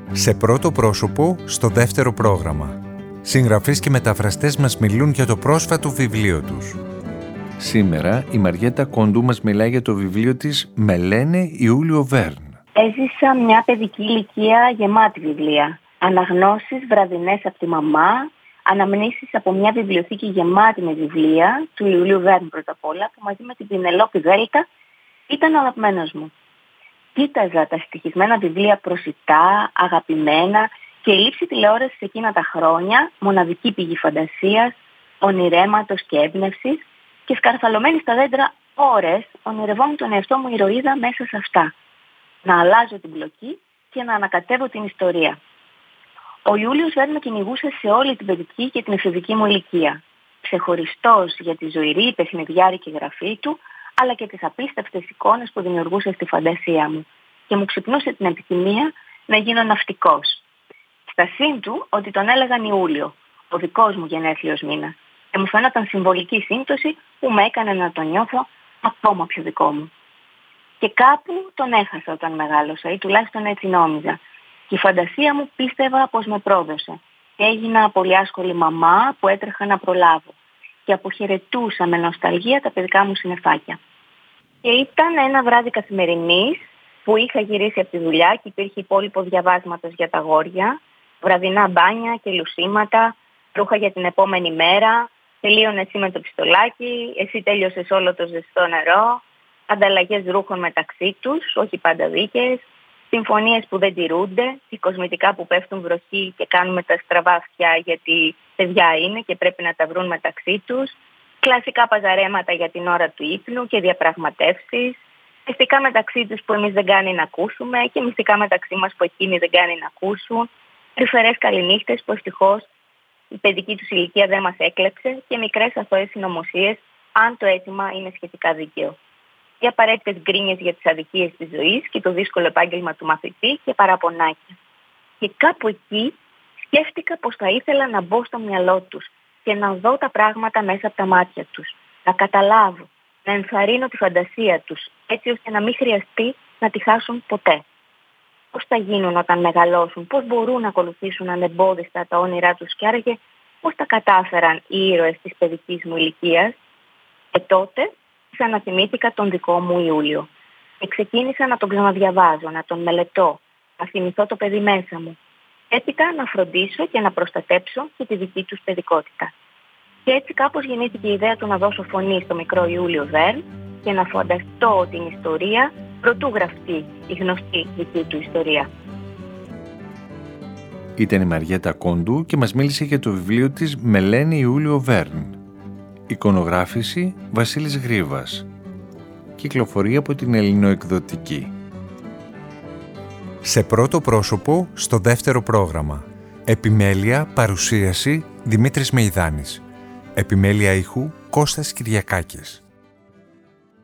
Σε πρώτο πρόσωπο, στο δεύτερο πρόγραμμα. Συγγραφείς και μεταφραστές μας μιλούν για το πρόσφατο βιβλίο τους. Σήμερα η Μαριέτα Κόντου μας μιλάει για το βιβλίο της «Με λένε Ιούλιο Βέρν». Έζησα μια παιδική ηλικία γεμάτη βιβλία. Αναγνώσεις βραδινές από τη μαμά, αναμνήσεις από μια βιβλιοθήκη γεμάτη με βιβλία, του Ιουλίου Βέρν πρώτα απ' όλα, που μαζί με την Πινελόπη Δέλτα ήταν ο αγαπημένος μου. Κοίταζα τα στοιχισμένα βιβλία προσιτά, αγαπημένα και η λήψη τηλεόρασης εκείνα τα χρόνια, μοναδική πηγή φαντασίας, ονειρέματος και έμπνευσης, και σκαρφαλωμένη στα δέντρα ώρες ονειρευόμουν τον εαυτό μου ηρωίδα μέσα σε αυτά. Να αλλάζω την πλοκή και να ανακατεύω την ιστορία. Ο Ιούλιος Βέρν με κυνηγούσε σε όλη την παιδική και την εφηβική μου ηλικία. Ξεχωριστός για τη ζωηρή, παιχνιδιάρικη γραφή του, αλλά και τις απίστευτες εικόνες που δημιουργούσε στη φαντασία μου, και μου ξυπνούσε την επιθυμία να γίνω ναυτικός. Στα σύν του ότι τον έλεγαν Ιούλιο, ο δικός μου γενέθλιος μήνα, και μου φαίνονταν συμβολική σύμπτωση που με έκανε να τον νιώθω ακόμα πιο δικό μου. Και κάπου τον έχασα όταν μεγάλωσα, ή τουλάχιστον έτσι νόμιζα. Και η φαντασία μου πίστευα πως με πρόδωσε. Έγινα πολύ άσχολη μαμά που έτρεχα να προλάβω και αποχαιρετούσα με νοσταλγία τα παιδικά μου συννεφάκια. Και ήταν ένα βράδυ καθημερινής που είχα γυρίσει από τη δουλειά και υπήρχε υπόλοιπο διαβάσματος για τα αγόρια, βραδινά μπάνια και λουσίματα, ρούχα για την επόμενη μέρα, τελείωνε εσύ με το πιστολάκι, εσύ τέλειωσες όλο το ζεστό νερό, ανταλλαγές ρούχων μεταξύ τους, όχι πάντα δίκαιες, συμφωνίες που δεν τηρούνται, κοσμητικά που πέφτουν βροχή και κάνουμε τα στραβά αυτιά γιατί παιδιά είναι και πρέπει να τα βρουν μεταξύ τους, κλασικά παζαρέματα για την ώρα του ύπνου και διαπραγματεύσεις, μυστικά μεταξύ τους που εμείς δεν κάνει να ακούσουμε και μυστικά μεταξύ μας που εκείνοι δεν κάνει να ακούσουν, τρυφερές καληνύχτες που ευτυχώς η παιδική τους ηλικία δεν μας έκλεψε και μικρές αθώες συνωμοσίες αν το αίτημα είναι σχετικά δίκαιο. Οι απαραίτητες γκρίνιες για τις αδικίες της ζωής και το δύσκολο επάγγελμα του μαθητή και παραπονάκια. Και κάπου εκεί σκέφτηκα πως θα ήθελα να μπω στο μυαλό τους και να δω τα πράγματα μέσα από τα μάτια τους, να καταλάβω, να ενθαρρύνω τη φαντασία τους, έτσι ώστε να μην χρειαστεί να τη χάσουν ποτέ. Πώς θα γίνουν όταν μεγαλώσουν, πώς μπορούν να ακολουθήσουν ανεμπόδιστα τα όνειρά τους και άραγε πώς τα κατάφεραν οι ήρωες της παιδικής μου ηλικίας. Και τότε ξαναθυμήθηκα τον δικό μου Ιούλιο και ξεκίνησα να τον ξαναδιαβάζω, να τον μελετώ, να θυμηθώ το παιδί μέσα μου. Έπειτα να φροντίσω και να προστατέψω και τη δική τους παιδικότητα. Και έτσι κάπως γεννήθηκε η ιδέα του να δώσω φωνή στο μικρό Ιούλιο Βέρν και να φανταστώ την ιστορία προτού γραφτεί η γνωστή δική του ιστορία. Ήταν η Μαριέτα Κόντου και μας μίλησε για το βιβλίο της «Με λένε Ιούλιο Βέρν». Εικονογράφηση Βασίλης Γρήβας. Κυκλοφορεί από την Ελληνοεκδοτική. Σε πρώτο πρόσωπο, στο δεύτερο πρόγραμμα. Επιμέλεια, παρουσίαση Δημήτρης Μεϊδάνης. Επιμέλεια ήχου Κώστας Κυριακάκης.